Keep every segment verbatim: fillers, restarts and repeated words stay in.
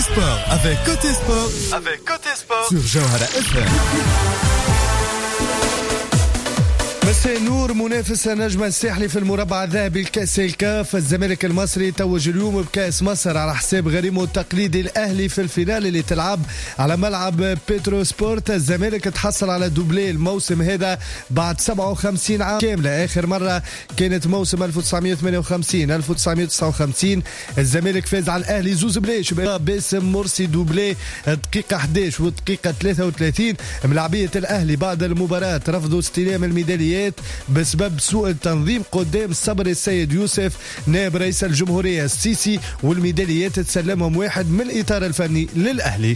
Sport avec Côté Sport, avec Côté Sport sur Jawhara F M. مساء النور. منافس نجم الساحلي في المربع الذهبي لكأس الكاف الزمالك المصري توج اليوم بكأس مصر على حساب غريمه التقليدي الأهلي في الفينال اللي تلعب على ملعب بيترو سبورت. الزمالك تحصل على دوبلي الموسم هذا بعد سبعة وخمسين عام كاملة. آخر مرة كانت موسم ألف وتسعمائة وثمانية وخمسين ألف وتسعمائة وتسعة وخمسين. الزمالك فاز على الأهلي زوز بلاش باسم مرسي دوبلي دقيقة أحد عشر ودقيقة ثلاثة وثلاثين. ملاعبية الأهلي بعد المباراة رفضوا استلام الميداليات بسبب سوء التنظيم قدام صبري السيد يوسف نائب رئيس الجمهورية السيسي، والميداليات تسلمهم واحد من الإطار الفني للأهلي.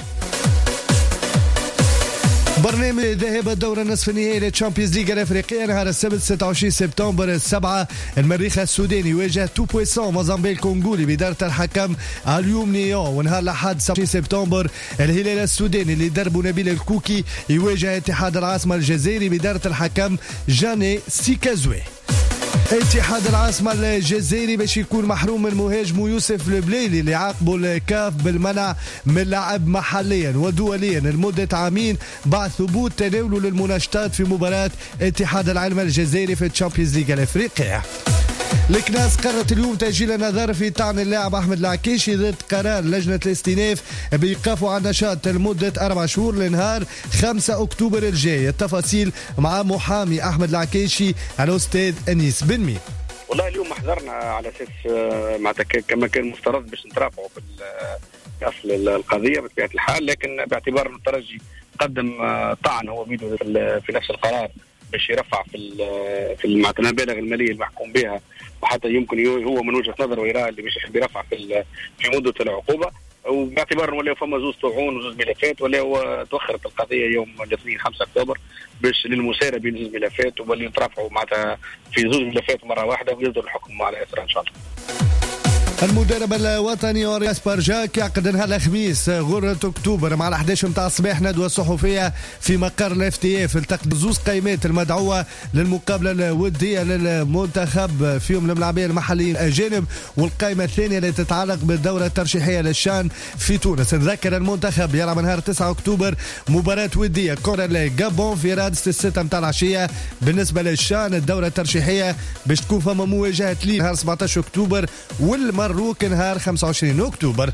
برنامج ذهاب الدورة النصف النهائي للتشامبيونز ليغ الأفريقية نهار السبت ستة وعشرين سبتمبر السبعة. المريخ السوداني يواجه تو بويسون موزامبيق الكونغولي بدارة الحكم اليوم نيون. ونهار الأحد سبعة وعشرين سبتمبر الهلال السوداني اللي دربه نبيل الكوكي يواجه اتحاد العاصمة الجزائري بدارة الحكم جاني سيكازوي. اتحاد العاصمة الجزائري باش يكون محروم من مهاجمه يوسف البليلي اللي عاقبه الكاف بالمنع من لعب محليا ودوليا لمدة عامين بعد ثبوت تناوله للمناشطات في مباراة اتحاد العلم الجزائري في التشامبيونز ليغ الافريقية. الكناس قررت اليوم تأجيل النظر في طعن اللاعب أحمد العكيشي ضد قرار لجنة الاستئناف بإيقافه عن النشاط لمدة أربع شهور لنهار خمسة أكتوبر الجاي. التفاصيل مع محامي أحمد العكيشي الأستاذ أنيس بن مين. والله اليوم حضرنا على أساس معناتها كما كان مفترض باش نترافعوا في أصل القضية بطبيعة الحال، لكن باعتبار أن الترجي قدم طعن هو بيده في نفس القرار باش يرفع في في المبالغ الماليه المحكوم بها، وحتى يمكن هو من وجهه نظره يرى اللي باش يحب يرفع في في مده العقوبه، وباعتبار ولا فما زوز طعون وزوز ملفات ولا هو توخرت القضيه يوم الاثنين خمسة أكتوبر باش للمسايره بين زوز ملفات واللي يترافعوا معناتها في زوز ملفات مره واحده ويصدر الحكم على اثرها ان شاء الله. المدرب الوطني اورياس بارجاك يعقد نهار الخميس غرة اكتوبر مع الأحداش متاع الصباح ندوة صحفية في مقر الاف تي اف التقط زوز قائمات المدعوة للمقابلة الودية للمنتخب فيهم الملاعبية المحليين الأجانب، والقائمة الثانية التي تتعلق بالدورة الترشيحية للشان في تونس. نذكر المنتخب يلعب نهار تسعة أكتوبر مباراة ودية كورة الجابون في رادس الستة متاع العشية. بالنسبة للشان الدورة الترشيحية باش تكون فما مواجهة لي نهار سبعة عشر أكتوبر والم مروك نهار خمسة وعشرين أكتوبر.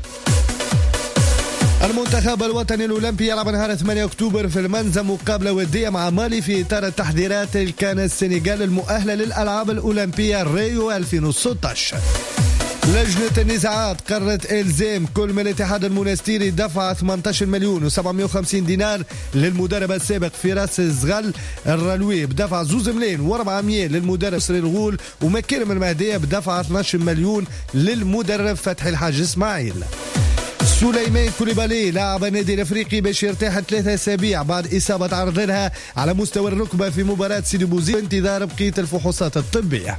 المنتخب الوطني الأولمبي يلعب نهار ثمانية أكتوبر في المنزه مقابلة ودية مع مالي في إطار التحضيرات كان السنغال المؤهلة للألعاب الأولمبية ريو ألفين وستة عشر. لجنة النزاعات قررت إلزام كل من الاتحاد المونستيري دفع ثمانية عشر مليون وسبعمائة وخمسين دينار للمدرب السابق فراس الزغل الرلوي بدفع زوز ملايين وأربعمائة للمدرب سري الغول، ومكرم المهدية بدفع اثني عشر مليون للمدرب فتحي الحاج اسماعيل. سليمان كوليبالي لاعب النادي الافريقي باش يرتاح ثلاثة اسابيع بعد اصابه عرض لها على مستوى الركبه في مباراه سيدي بوزيد انتظار بقيه الفحوصات الطبيه.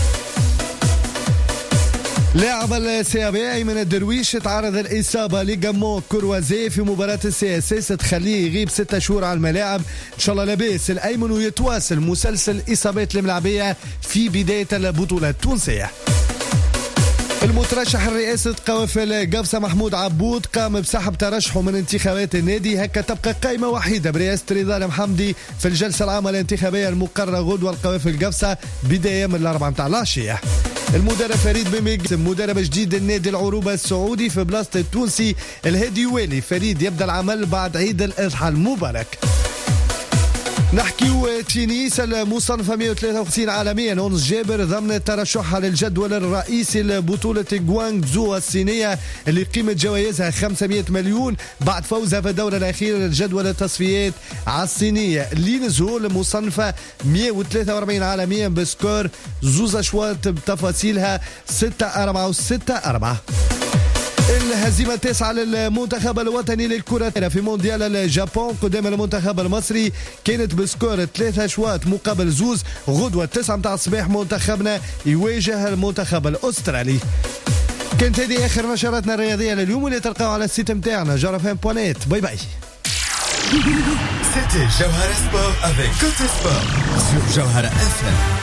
لاعب السي بي ايمن الدرويش تعرض الاصابه لجامون كروازي في مباراه السي اس اس تخليه يغيب ستة شهور على الملاعب. ان شاء الله لاباس الايمن ويتواصل مسلسل اصابات الملاعبيه في بدايه البطوله التونسيه. المترشح الرئاسة قوافل قفصة محمود عبود قام بسحب ترشحه من انتخابات النادي، هكا تبقى قائمة وحيدة برئاسة رضا المحمدي في الجلسة العامة الانتخابية المقررة غدوة القوافل قفصة بداية من الأربعة متاع العشية. المدرب فريد بميق مدرب جديد النادي العروبة السعودي في بلاصة التونسي الهادي والي. فريد يبدأ العمل بعد عيد الأضحى المبارك. نحكيو تينيس المصنفة مئة وثلاثة وخمسين عالميا أونس جابر ضمن ترشحها للجدول الرئيسي لبطولة غوانغزو الصينية اللي قيمة جوائزها خمسمائة مليون بعد فوزها في الدورة الأخيرة للجدول التصفيات على الصينية. لين زول مصنفة مئة وثلاثة وأربعين عالميا بسكور زوز أشواط بتفاصيلها ستة أربعة وستة أربعة. الهزيمة التاسعة للمنتخب الوطني للكرة في مونديال اليابان قدام المنتخب المصري كانت بسكور ثلاثة أشواط مقابل زوز. غدوة تسعة متاع الصباح منتخبنا يواجه المنتخب الأسترالي. كانت هذه آخر نشراتنا الرياضية لليوم واللي تلقاو على السيت متاعنا جارة فان بوانيت. باي باي. C'était Jawhara Sport avec Côté Sport sur Jawhara F M.